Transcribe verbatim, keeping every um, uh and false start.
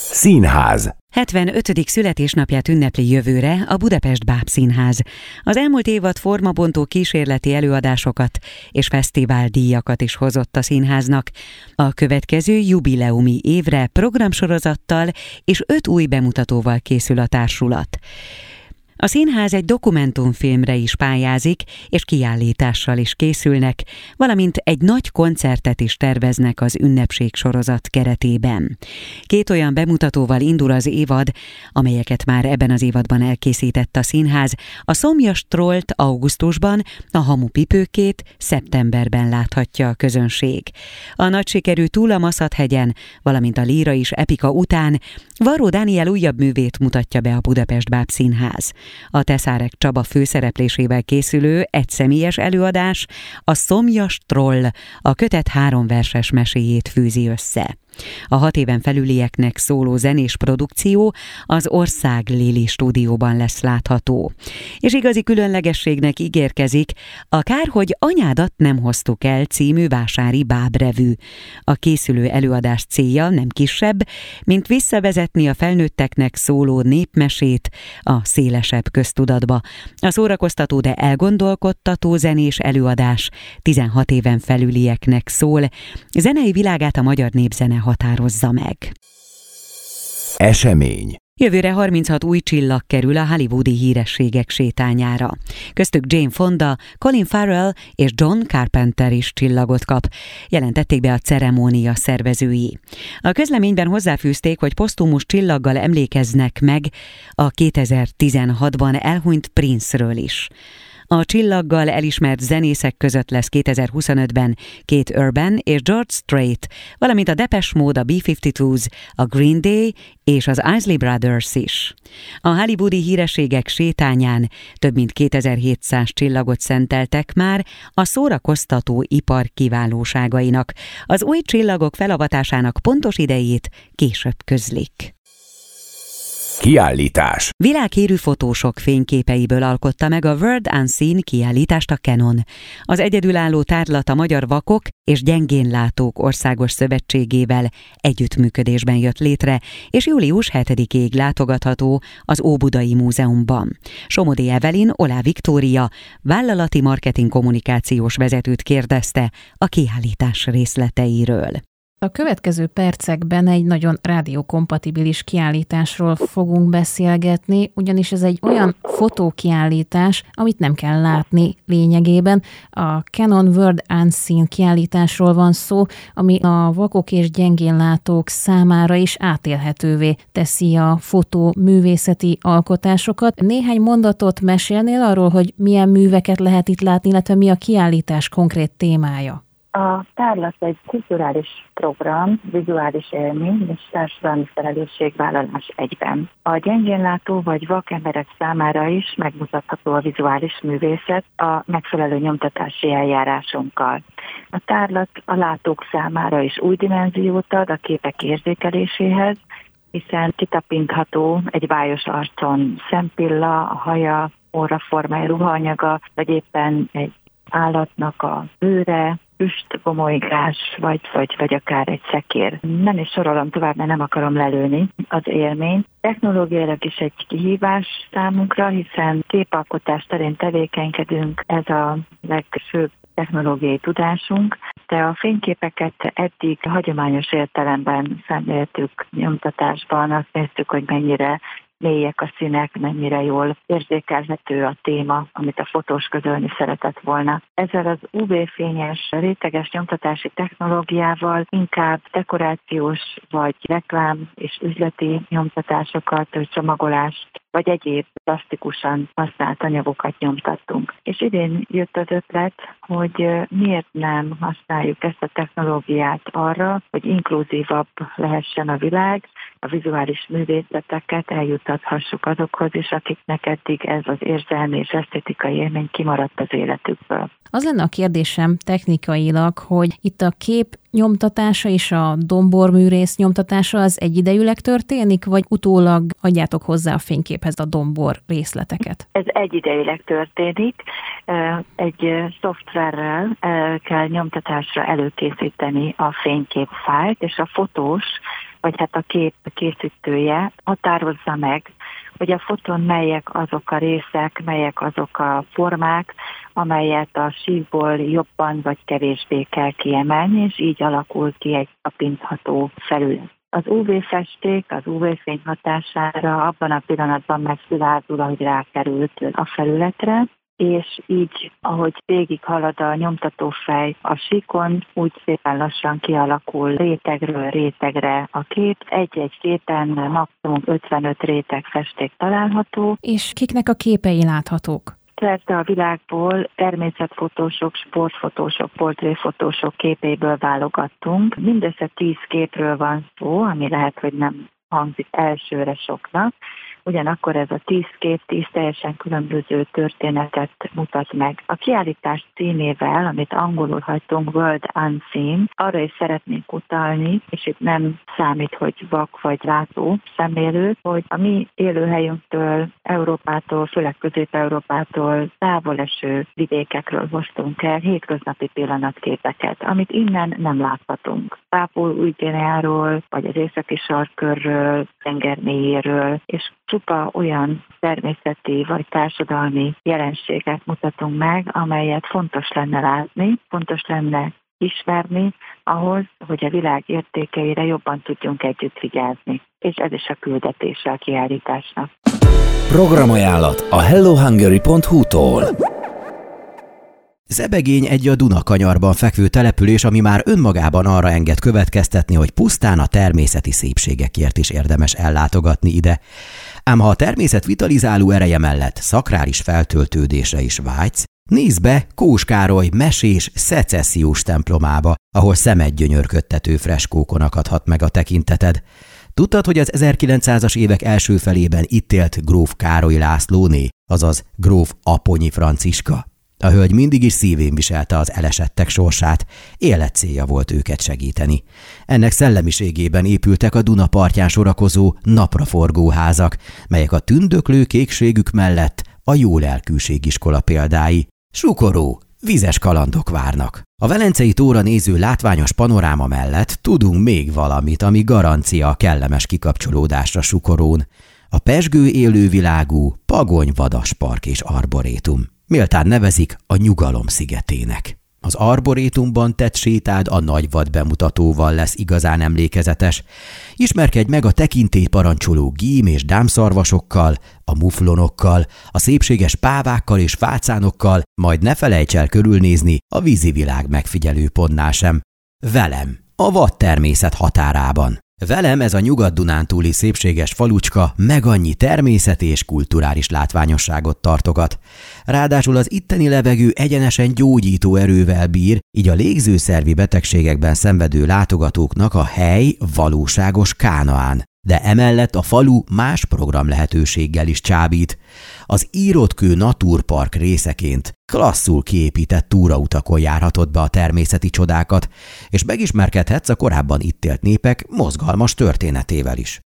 Színház. hetvenötödik születésnapját ünnepli jövőre a Budapest Bábszínház. Az elmúlt évad formabontó kísérleti előadásokat és fesztiváldíjakat is hozott a színháznak. A következő jubileumi évre programsorozattal és öt új bemutatóval készül a társulat. A színház egy dokumentumfilmre is pályázik, és kiállítással is készülnek, valamint egy nagy koncertet is terveznek az ünnepségsorozat keretében. Két olyan bemutatóval indul az évad, amelyeket már ebben az évadban elkészített a színház. A Szomjas Trollt augusztusban, a Hamupipőkét szeptemberben láthatja a közönség. A nagy sikerű Túl a Maszat-hegyen, valamint a Líra is epika után Varró Dániel újabb művét mutatja be a Budapest Bábszínház. A Tesszárek Csaba főszereplésével készülő egyszemélyes előadás, a Szomjas Troll, a kötet három verses meséjét fűzi össze. A hat éven felülieknek szóló zenés produkció az Ország Lili stúdióban lesz látható. És igazi különlegességnek ígérkezik a Kár, hogy anyádat nem hoztuk el című vásári bábrevű. A készülő előadás célja nem kisebb, mint visszavezetni a felnőtteknek szóló népmesét a szélesebb köztudatba. A szórakoztató, de elgondolkodtató zenés előadás tizenhat éven felülieknek szól. Zenei világát a magyar népzene határozza meg. Esemény. Jövőre harminchat új csillag kerül a hollywoodi hírességek sétányára. Köztük Jane Fonda, Colin Farrell és John Carpenter is csillagot kap, jelentették be a ceremónia szervezői. A közleményben hozzáfűzték, hogy posztumusz csillaggal emlékeznek meg a kétezer-tizenhatban elhunyt Prince-ről is. A csillaggal elismert zenészek között lesz kétezer-huszonötben Kate Urban és George Strait, valamint a Depeche Mode, a B ötvenkettő, a Green Day és az Isley Brothers is. A hollywoodi hírességek sétányán több mint kétezer-hétszáz csillagot szenteltek már a szórakoztató ipar kiválóságainak. Az új csillagok felavatásának pontos idejét később közlik. Kiállítás. Világhírű fotósok fényképeiből alkotta meg a World Unseen kiállítást a Canon. Az egyedülálló tárlat a Magyar Vakok és Gyengénlátók Országos Szövetségével együttműködésben jött létre, és július hetedikéig látogatható az Óbudai Múzeumban. Somodi Evelyn, Olá Viktória vállalati marketing kommunikációs vezetőt kérdezte a kiállítás részleteiről. A következő percekben egy nagyon rádiókompatibilis kiállításról fogunk beszélgetni, ugyanis ez egy olyan fotókiállítás, amit nem kell látni lényegében. A Canon World Unseen kiállításról van szó, ami a vakok és gyengénlátók számára is átélhetővé teszi a fotóművészeti alkotásokat. Néhány mondatot mesélnél arról, hogy milyen műveket lehet itt látni, illetve mi a kiállítás konkrét témája? A tárlat egy kulturális program, vizuális élmény és társadalmi felelősségvállalás egyben. A gyengénlátó vagy vak emberek számára is megmutatható a vizuális művészet a megfelelő nyomtatási eljárásunkkal. A tárlat a látók számára is új dimenziót ad a képek érzékeléséhez, hiszen kitapintható egy vályos arcon szempilla, a haja, orraformája, ruhaanyaga, vagy éppen egy állatnak a bőre, füstgomolygás, vagy, vagy, vagy akár egy szekér. Nem is sorolom tovább, mert nem akarom lelőni az élményt. Technológiailag is egy kihívás számunkra, hiszen képalkotás terén tevékenykedünk, ez a legfőbb technológiai tudásunk, de a fényképeket eddig hagyományos értelemben szemléltük nyomtatásban, azt néztük, hogy mennyire mélyek a színek, mennyire jól érzékelhető a téma, amit a fotós közölni szeretett volna. Ezzel az ú vé-fényes réteges nyomtatási technológiával inkább dekorációs vagy reklám és üzleti nyomtatásokat, csomagolást vagy egyéb plastikusan használt anyagokat nyomtattunk. És idén jött az ötlet, hogy miért nem használjuk ezt a technológiát arra, hogy inkluzívabb lehessen a világ, a vizuális művészeteket eljuttathassuk azokhoz is, akiknek eddig ez az érzelmi és esztétikai élmény kimaradt az életükből. Az lenne a kérdésem technikailag, hogy itt a kép nyomtatása és a domborműrész nyomtatása az egyidejűleg történik, vagy utólag adjátok hozzá a fényképhez a dombor részleteket? Ez egyidejűleg történik. Egy szoftverrel kell nyomtatásra előkészíteni a fényképfájlt, és a fotós vagy hát a kép készítője határozza meg, hogy a fotón melyek azok a részek, melyek azok a formák, amelyet a síkból jobban vagy kevésbé kell kiemelni, és így alakul ki egy tapintható felület. Az ú vé-festék az ú vé-fény hatására abban a pillanatban megszilárdul, ahogy rákerült a felületre, és így, ahogy végig halad a nyomtatófej a síkon, úgy szépen lassan kialakul rétegről rétegre a kép. Egy-egy képen maximum ötvenöt réteg festék található. És kiknek a képei láthatók? Szerte a világból természetfotósok, sportfotósok, portréfotósok képéből válogattunk. Mindössze tíz képről van szó, ami lehet, hogy nem hangzik elsőre soknak. Ugyanakkor ez a tíz kép, tíz teljesen különböző történetet mutat meg. A kiállítás címével, amit angolul hagytunk, World Unseen, arra is szeretnénk utalni, és itt nem számít, hogy vak vagy látó szemlélő, hogy a mi élőhelyünktől, Európától, főleg Közép-Európától távol eső vidékekről hoztunk el hétköznapi pillanatképeket, amit innen nem láthatunk. Pápua-Új-Guineáról, vagy az északi sarkkörről, tengermélyéről, és csupa olyan természeti vagy társadalmi jelenséget mutatunk meg, amelyet fontos lenne látni, fontos lenne ismerni ahhoz, hogy a világ értékeire jobban tudjunk együtt vigyázni. És ez is a küldetése a kiállításnak. Programajánlat a hello hungary pont hu-tól. Zebegény egy a Dunakanyarban fekvő település, ami már önmagában arra enged következtetni, hogy pusztán a természeti szépségekért is érdemes ellátogatni ide. Ám ha a természet vitalizáló ereje mellett szakrális feltöltődésre is vágysz, nézd be Kós Károly mesés szecessziós templomába, ahol szemedgyönyörködtető freskókon akadhat meg a tekinteted. Tudtad, hogy az ezerkilencszázas évek első felében itt élt gróf Károly Lászlóné, azaz gróf Aponyi Franciska? A hölgy mindig is szívén viselte az elesettek sorsát, életcélja volt őket segíteni. Ennek szellemiségében épültek a Duna partján sorakozó napraforgó házak, melyek a tündöklő kékségük mellett a jólelkűségiskola példái. Sukoró, vizes kalandok várnak. A Velencei tóra néző látványos panoráma mellett tudunk még valamit, ami garancia a kellemes kikapcsolódásra Sukorón. A pezsgő élővilágú Pagony vadaspark és arborétum. Méltán nevezik a Nyugalom szigetének. Az arborétumban tett sétád a nagyvad bemutatóval lesz igazán emlékezetes. Ismerkedj meg a tekintélyparancsoló gím és dámszarvasokkal, a muflonokkal, a szépséges pávákkal és fácánokkal, majd ne felejts el körülnézni a vízivilág megfigyelőpontnál sem. Velem, a vadtermészet határában. Velem ez a Nyugat-Dunántúli szépséges falucska meg annyi természeti és kulturális látványosságot tartogat. Ráadásul az itteni levegő egyenesen gyógyító erővel bír, így a légzőszervi betegségekben szenvedő látogatóknak a hely valóságos Kánaán. De emellett a falu más program lehetőséggel is csábít. Az Írottkő Naturpark részeként klasszul kiépített túrautakon járhatod be a természeti csodákat, és megismerkedhetsz a korábban itt élt népek mozgalmas történetével is.